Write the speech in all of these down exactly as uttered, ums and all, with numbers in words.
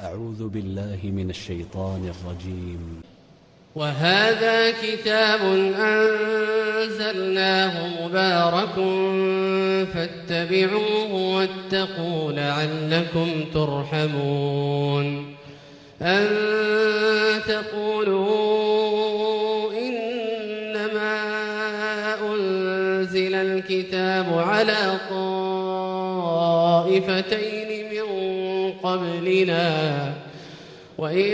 أعوذ بالله من الشيطان الرجيم. وهذا كتاب أنزلناه مبارك فاتبعوه واتقوا لعلكم ترحمون. أن تقولوا إنما أنزل الكتاب على طائفتين من قبلنا وإن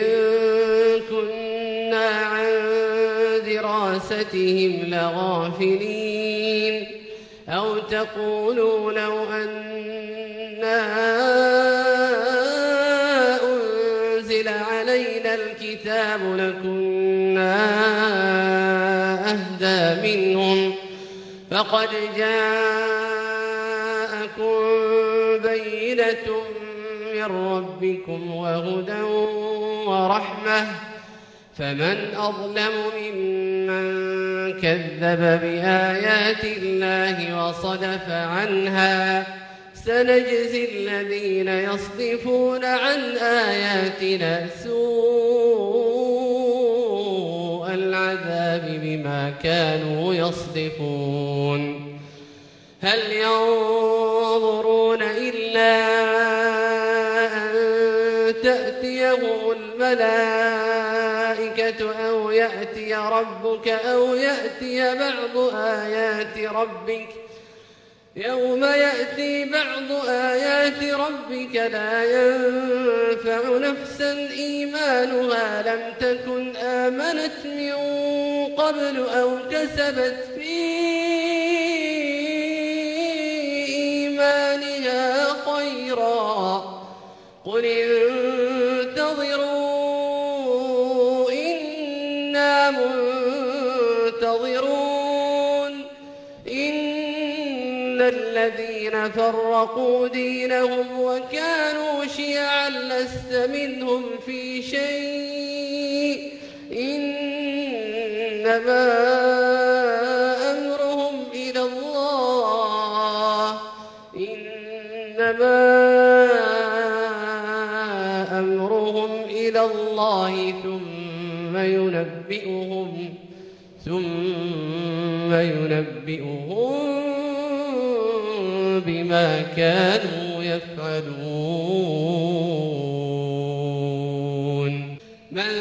كنا عن دراستهم لغافلين. أو تقولوا لو أنا أنزل علينا الكتاب لكنا أهدى منهم فقد جاءكم بينة من ربكم وهدى ورحمة فمن أظلم ممن كذب بآيات الله وصدف عنها. سنجزي الذين يصدفون عن آياتنا سوء العذاب بما كانوا يصدفون. هل ينظرون إلا أن تأتيهم الملائكة أو يأتي ربك أو يأتي بعض آيات ربك يوم يأتي بعض آيات ربك لا ينفع نفسا إيمانها لم تكن آمنت من قبل أو كسبت في إيمانها خيرا. قل انتظروا إنا منتظرون. إن الذين فرقوا دينهم وكانوا شيعا لست منهم في شيء إنما أمرهم إلى الله إنما أمرهم إلى الله ثم ينبئهم ثم ينبئهم بما كانوا يفعلون. من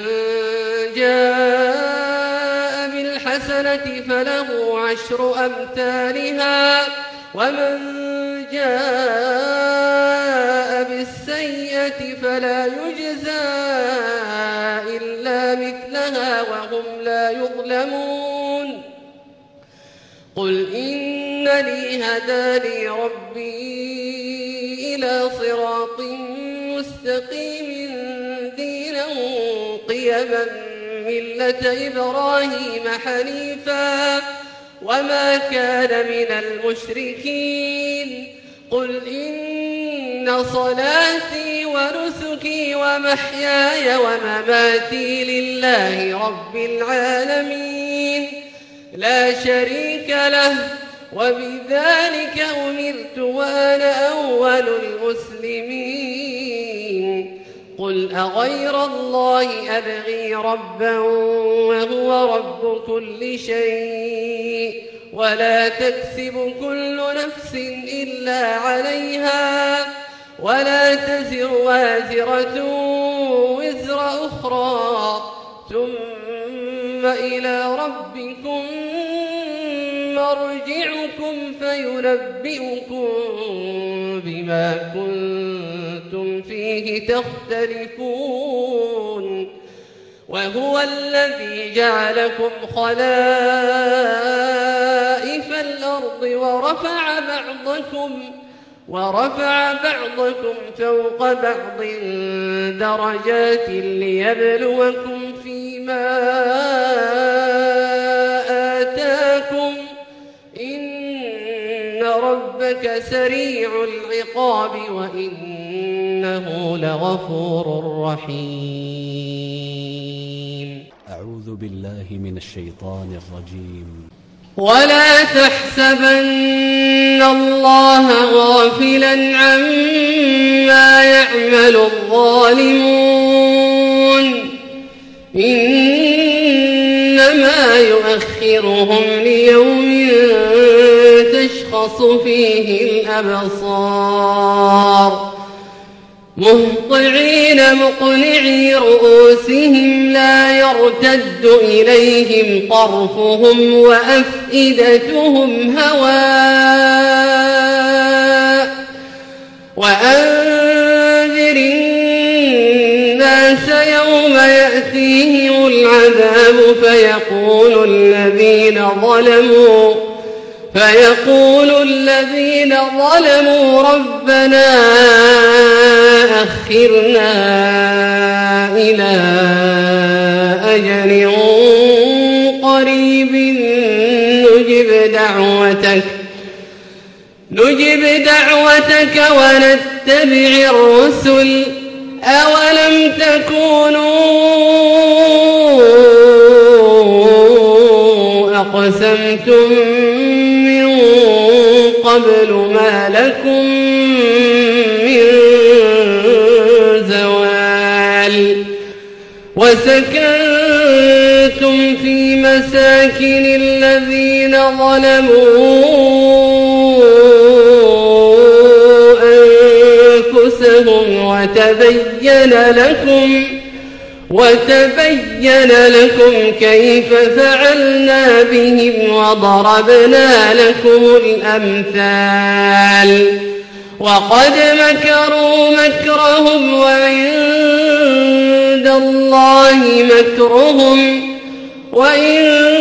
جاء بالحسنة فله عشر أمثالها ومن جاء بالسيئة فلا يجزى إلا مثلها وهم لا يظلمون. قل إنني هداني ربي إلى صراط مستقيم دينا قيما ملة إبراهيم حنيفا وما كان من المشركين. قل إن صلاتي ونسكي ومحياي ومماتي لله رب العالمين لا شريك له وبذلك أمرت وأنا أول المسلمين. قل أغير الله أبغي ربا وهو رب كل شيء ولا تكسب كل نفس إلا عليها ولا تزر وازرة وزر أخرى ثم إلى ربكم مرجعكم فينبئكم بما كنتم فيه تختلفون. وهو الذي جعلكم خلائف الأرض ورفع بعضكم ورفع بعضكم فوق بعض درجات ليبلوكم فيما آتاكم إن ربك سريع العقاب وإنه لغفور رحيم. أعوذ بالله من الشيطان الرجيم. ولا تحسبن الله غافلا عما يعمل الظالمون إنما يؤخرهم ليوم تشخص فيه الأبصار مهطعين مقنعي رؤوسهم لا يرتد إليهم طرفهم وأفئدتهم هواء وأنذر الناس يوم يأتيهم العذاب فيقول الذين ظلموا فيقول الذين ظلموا ربنا أخرنا إلى أجل قريب نجب دعوتك نجب دعوتك ونتبع الرسل أولم تكونوا أقسمتم من قبل ما لكم من زوال وسكنتم في مساكن الذين ظلموا أنفسهم وتبين لكم وتبين لكم كيف فعلنا بهم وضربنا لكم الأمثال وقد مكروا مكرهم وعند الله مكرهم وإن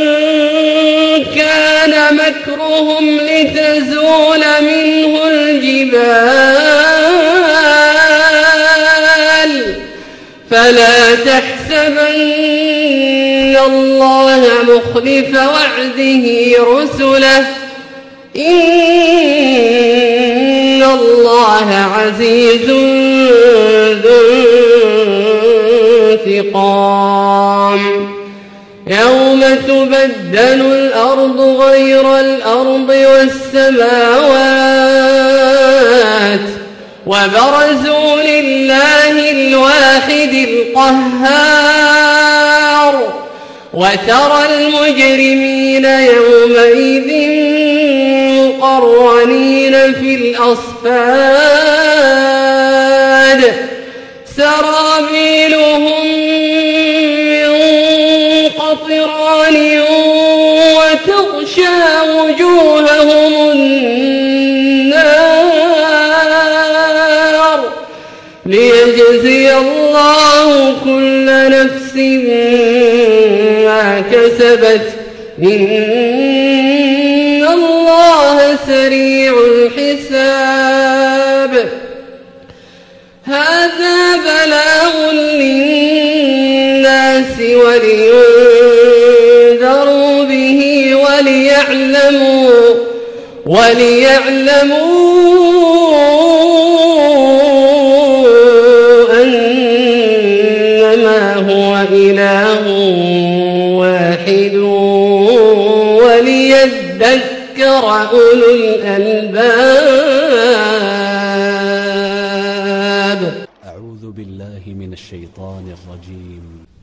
كان مكرهم لتزول منه الجبال فلا تحسبن الله مخلف وعده رسله إن الله عزيز ذو انتقام يوم تبدل الأرض غير الأرض والسماوات وبرزوا لله الواحد القهار وترى المجرمين يومئذ مقرنين في الأصفاد سرابيلهم من قطران وتغشى وجوههم النار ليجزي الله كل نفس ما كسبت إن الله سريع الحساب هذا بلاغ للناس ولينذروا به وليعلموا وليعلموا أنما هو إله واحد وليذكر أولو الألباب. أعوذ بالله من الشيطان الرجيم.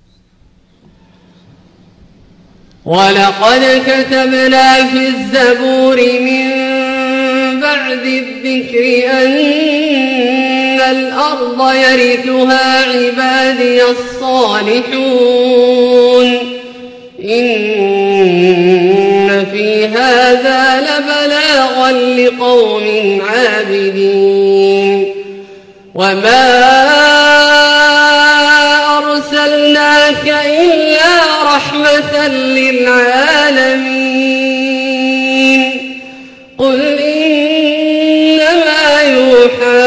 ولقد كتبنا في الزبور من بعد الذكر أن الأرض يرثها عبادي الصالحون إن في هذا لبلاغا لقوم عابدين وما أرسلناك إلا رحمة للعالمين قل إنما يوحى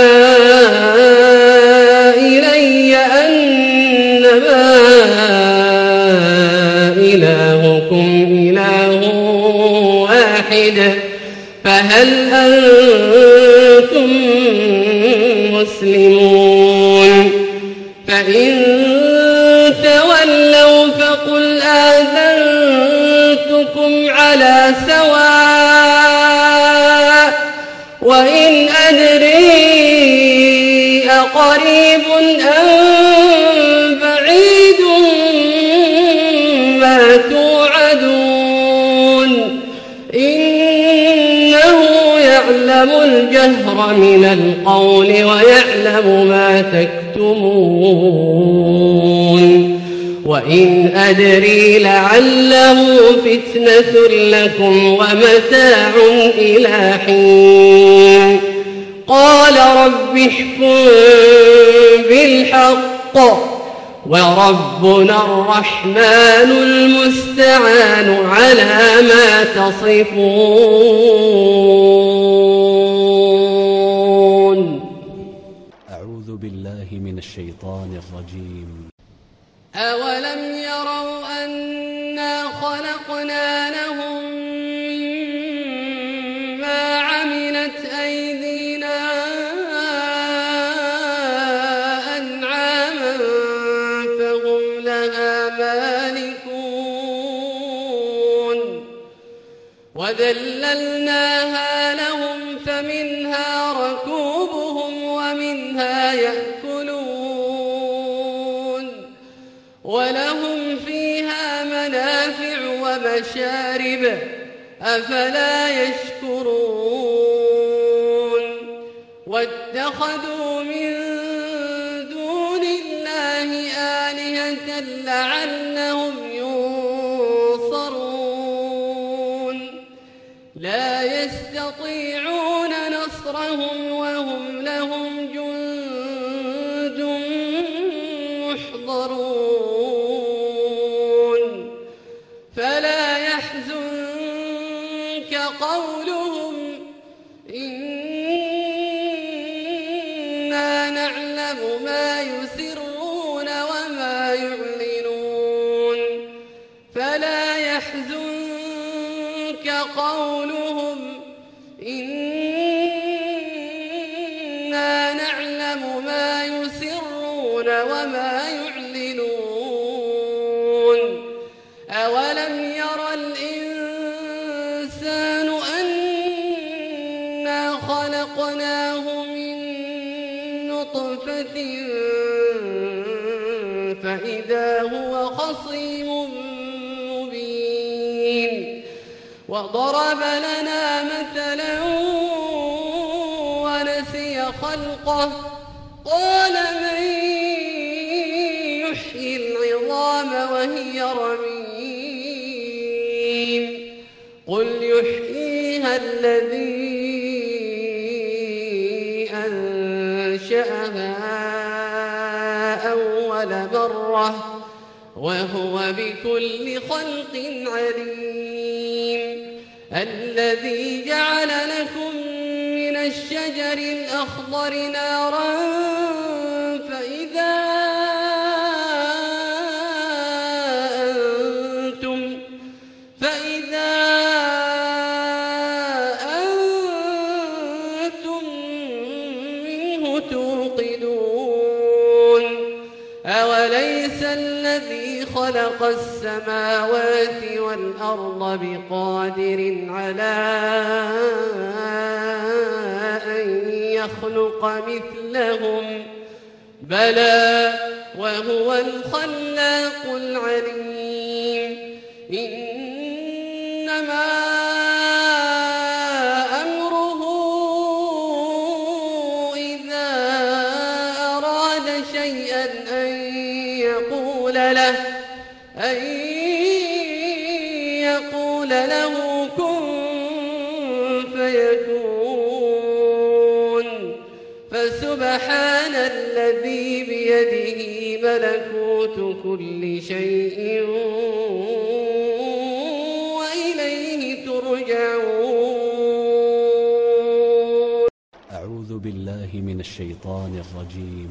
إلي أنما إلهكم إله واحد فهل أنتم مسلمون فإن تولوا فقل آذنتكم على سواء وإن أدري أقريب أم بعيد ما توعدون إنه يعلم الجهر من القول ويعلم ما تكتمون وإن أدري لعله فتنة لكم ومتاع إلى حين قال رب احكم بالحق وربنا الرحمن المستعان على ما تصفون. أعوذ بالله من الشيطان الرجيم. أولم يروا أنا خلقنا لهم مما عملت أيدينا أنعاما فهم لها مالكون وذللناها لهم فمنها ركوبهم ومنها يأكلون ولهم فيها منافع ومشارب أفلا يشكرون واتخذوا من دون الله آلهة لعلهم ينصرون لا يستطيعون نصرهم وهم لهم جند محضرون فلا يحزنك قولهم إنا نعلم ما يسرون وما يعلنون فلا يحزنك قولهم إنا نعلم ما يسرون وما يعلنون أولم ير الإنسان أنا خلقناه من نطفة فإذا هو خصيم مبين وضرب لنا مثلا ونسي خلقه قال من يحيي العظام وهي رميم قل يحييها الذي أنشأها أول مرة وهو بكل خلق عليم الذي جعل لكم من الشجر الأخضر نارا فإذا أنتم فإذا أنتم منه توقدون أوليس الذي خلق السماوات والأرض بقادر على أن يخلق مثلهم بلى وهو الخلاق العليم إنما أمره إذا أراد شيئا أن يقول له أن يقول له كن فيكون فسبحان الذي بيده ملكوت كل شيء وإليه ترجعون. أعوذ بالله من الشيطان الرجيم.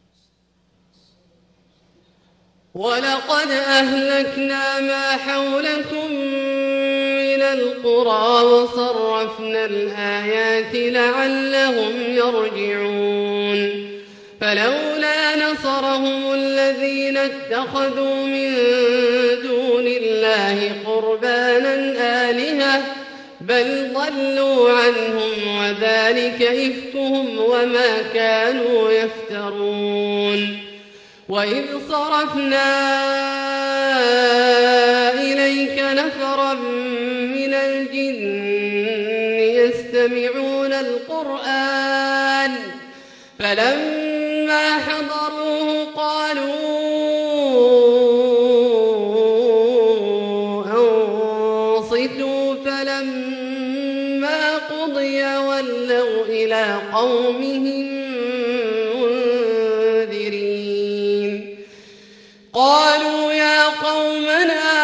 ولقد أهلكنا ما حولكم من القرى وصرفنا الآيات لعلهم يرجعون فلولا نصرهم الذين اتخذوا من دون الله قربانا آلهة بل ضلوا عنهم وذلك إفكهم وما كانوا يفترون وإذ صرفنا إليك نفرا من الجن يستمعون القرآن فلما حضروه قالوا أنصتوا فلما قضي ولوا إلى قومهم منذرين قالوا يا قومنا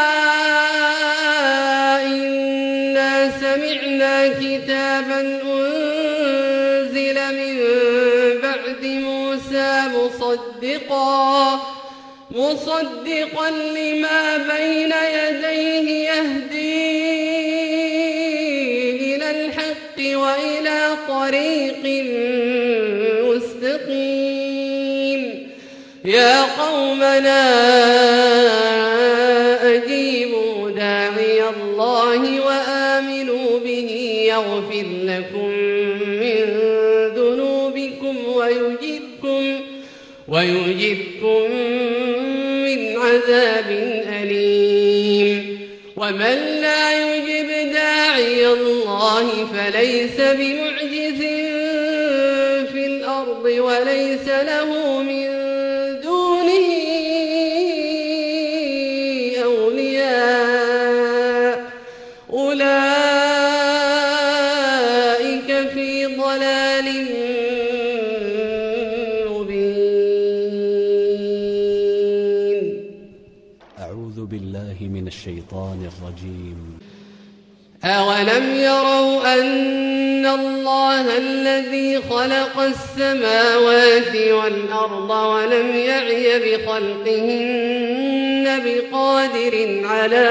إنا سمعنا كتابا أنزل من بعد موسى مصدقا مصدقا لما بين يديه يهدي إلى الحق وإلى طريق مستقيم يا قومنا أجيبوا داعي الله وآمنوا به يغفر لكم من ذنوبكم ويجركم ويجركم من عذاب أليم ومن لا يجب داعي الله فليس بمعجز في الأرض وليس له من دونه أولياء أولئك في ضلال مبين. أعوذ بالله من الشيطان الرجيم. أولم يروا أن الله الذي خلق السماوات والأرض ولم يعي بخلقهن بقادر على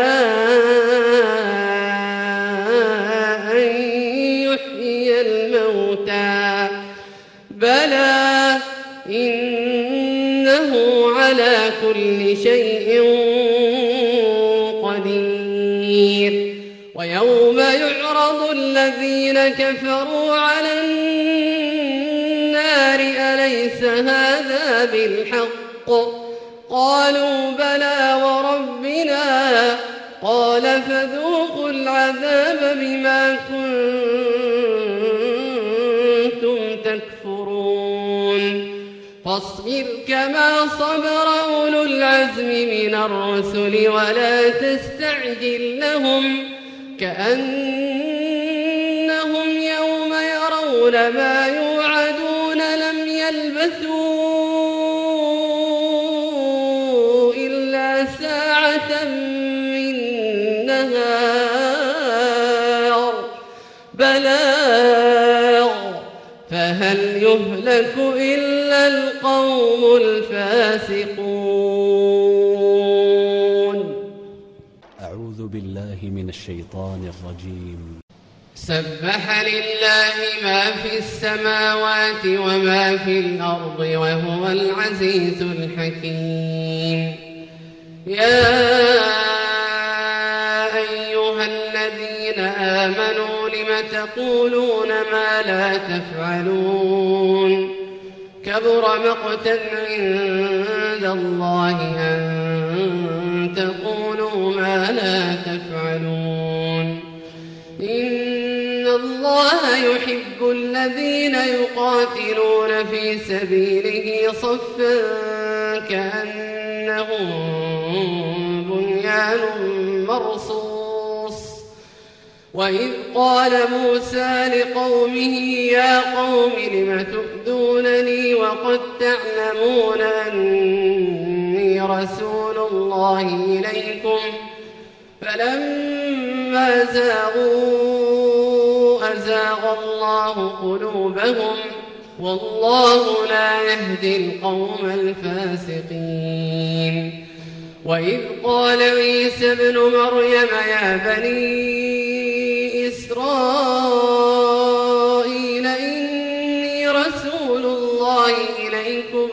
أن يحيي الموتى بلى إنه على كل شيء قدير. ويوم يعرض الذين كفروا على النار أليس هذا بالحق قالوا بلى وربنا قال فذوقوا العذاب بما كنتم تكفرون. فاصبر كما صبر أولو العزم من الرسل ولا تستعجل لهم كأنهم يوم يرون ما يوعدون لم يلبثوا إلا ساعة من نهار بلاغ فهل يهلك إلا القوم الفاسقون. أعوذ بالله من الشيطان الرجيم. سبح لله ما في السماوات وما في الأرض وهو العزيز الحكيم. يا أيها الذين آمنوا لم تقولون ما لا تفعلون كبر مقتا عند الله أن تقولوا ما لا تفعلون. إن الله يحب الذين يقاتلون في سبيله صفا كأنهم بنيان مرصوص. وإذ قال موسى لقومه يا قوم لم تؤذونني وقد تعلمون أني رسول الله إليكم فلما زاغوا أزاغ الله قلوبهم والله لا يهدي القوم الفاسقين. وإذ قال عيسى ابن مريم يا بني إسرائيل إني رسول الله إليكم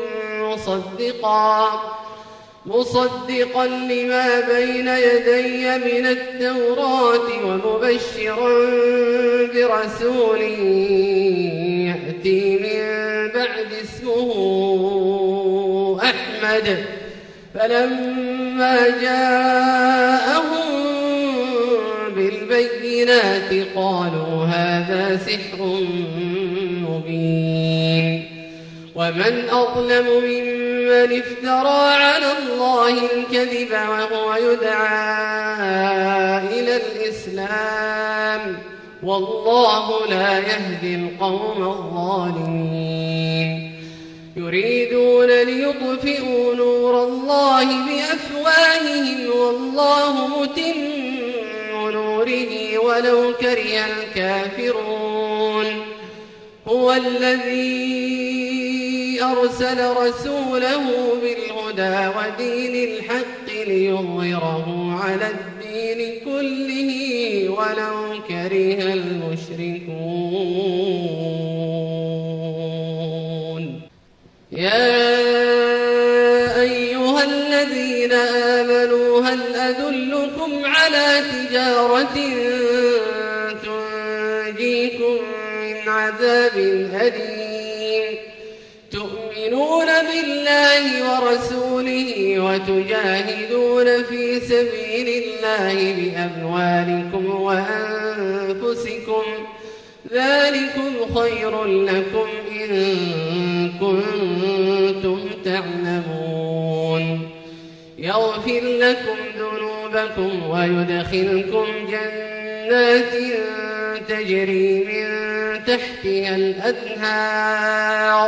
مصدقا مصدقا لما بين يدي من التوراة ومبشرا برسول يأتي من بعد اسمه أحمد فلما جاءهم بالبينات قالوا هذا سحر مبين ومن أظلم ممن افترى على الله الكذب وهو يدعى إلى الإسلام والله لا يهدي القوم الظالمين يريدون ليطفئوا نور الله بأفواههم والله متم نوره ولو كره الكافرون هو الذي أرسل رسوله بالهدى ودين الحق ليظهره على الدين كله ولو كره المشركون يا أيها الذين آمنوا هل أدلكم على تجارة تنجيكم من عذاب أليم تؤمنون بالله ورسوله وتجاهدون في سبيل الله بأموالكم وأنفسكم ذلكم خير لكم إن كنتم تعلمون يغفر لكم ذنوبكم ويدخلكم جنات تجري من تحتها الأنهار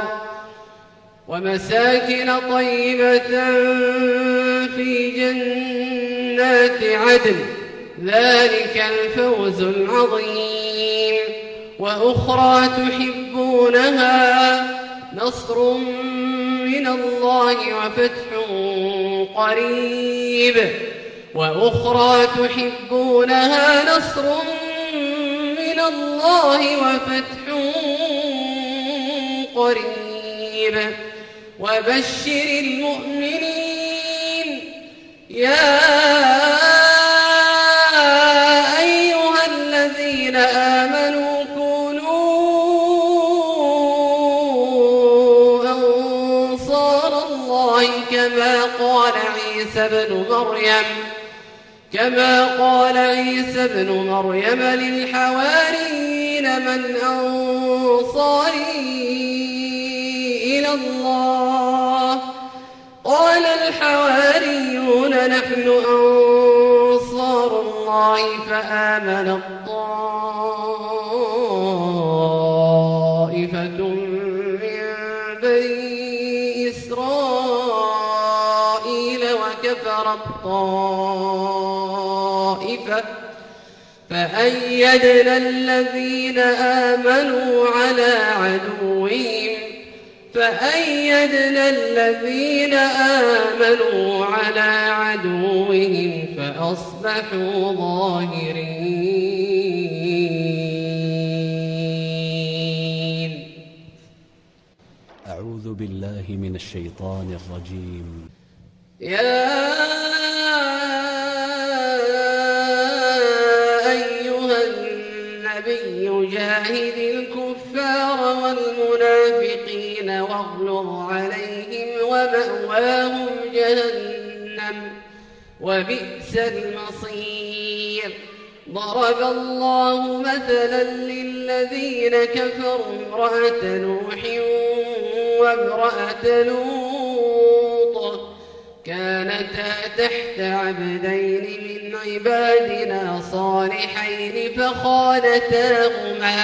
ومساكن طيبة في جنات عدن ذلك الفوز العظيم وأخرى تحبونها نصر من الله وفتح قريب وأخرى تحبونها نصر من الله وفتح قريب وبشر المؤمنين يا أيها الذين آمنوا كونوا أنصار الله كما قال عيسى ابن مريم كما قال عيسى ابن مريم للحواريين من أنصاري إلى الله قال الحواريون نحن أنصار الله فآمن طائفة من بني إسرائيل وكفر الطائفة فأيدنا الذين آمنوا على عدوهم فأيدنا الذين آمنوا على عدوهم فأصبحوا ظاهرين. أعوذ بالله من الشيطان الرجيم. يا أيها النبي جاهد الكفار والمنافقين واغلظ عليهم ومأواهم جهنم وبئس المصير. ضرب الله مثلا للذين كفروا امرأة نوح وامرأة لوط كانتا تحت عبدين من عبادنا صالحين فخانتاهما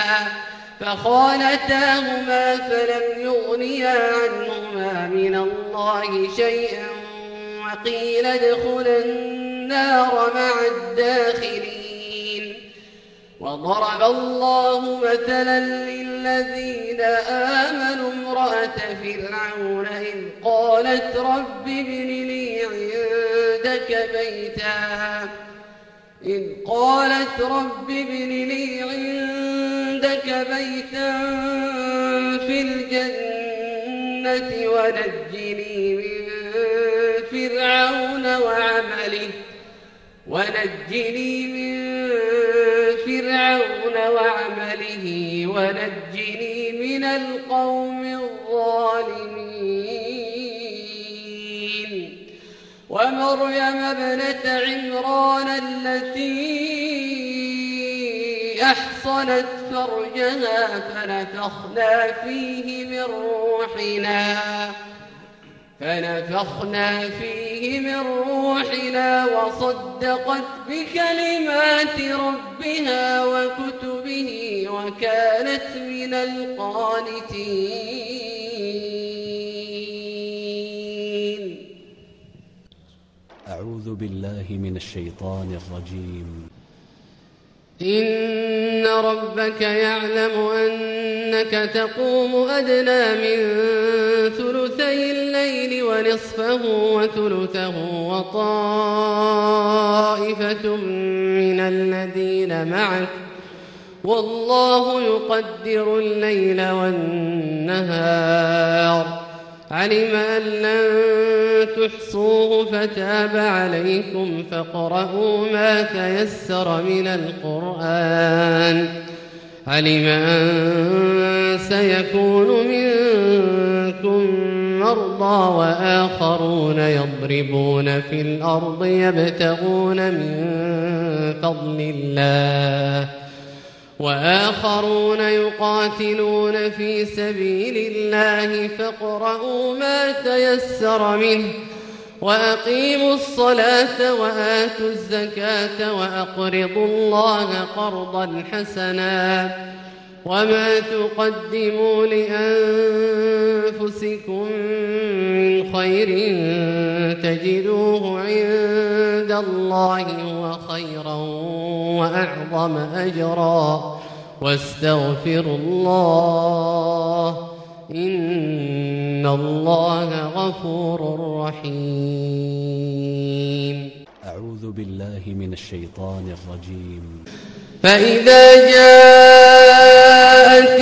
فخانتاهما فلم يغنيا عنهما من الله شيئا وقيل ادخلا النار مع الداخلين. وضرب الله مثلا للذين آمنوا امرأة فرعون إذ قالت رب ابن لي عندك بيتا إذ قالت رب ابن لي عندك بيتا في الجنة الآخرة ونجني من فرعون وعمله ونجني من فرعون وعمله ونجني من القوم الظالمين ومريم ابنة عمران التي أحصنت فرجها فنفخنا فيه من روحنا فنفخنا فيه من روحنا وصدقت بكلمات ربها وكتبه وكانت من القانتين. أعوذ بالله من الشيطان الرجيم. إن ربك يعلم أنك تقوم أدنى من ثلثي الليل ونصفه وثلثه وطائفة من الذين معك والله يقدر الليل والنهار علم أن لن تحصوه فتاب عليكم فاقرؤوا ما تيسر من القرآن علم أن سيكون منكم مرضى وآخرون يضربون في الأرض يبتغون من فضل الله وآخرون يقاتلون في سبيل الله فاقرؤوا ما تيسر منه وأقيموا الصلاة وآتوا الزكاة وأقرضوا الله قرضا حسنا وما تقدموا لأنفسكم من خير تجدوه عند الله هو خيرا وأعظم أجرا واستغفروا الله إن الله غفور رحيم. أعوذ بالله من الشيطان الرجيم. فإذا جاءت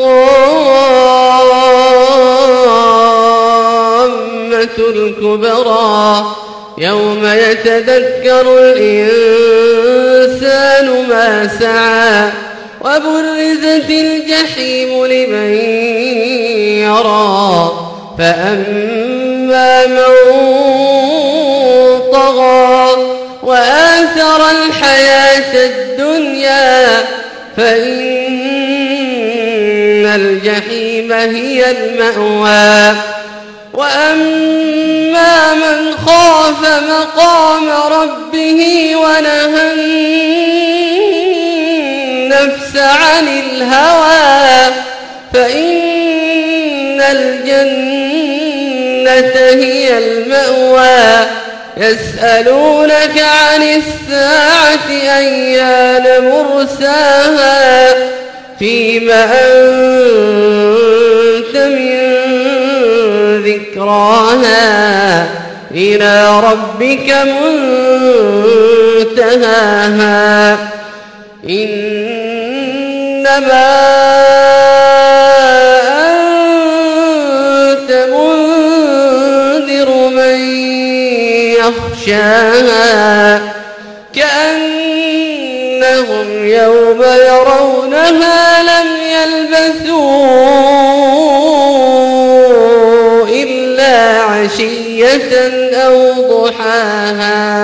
الطامة الكبرى يوم يتذكر الإنسان ما سعى وبرزت الجحيم لمن يرى فأما من طغى وآثر الحياة الدنيا فإن الجحيم هي المأوى وأما من خاف مقام ربه ونهى النفس عن الهوى فإن الجنة هي المأوى يسألونك عن الساعة أيان مرساها فيما أنت من ذكراها إلى ربك منتهاها إنما أنت منذر من يخشاها كأنهم يوم يرونها لم يلبثوا إلا عشية أو ضحاها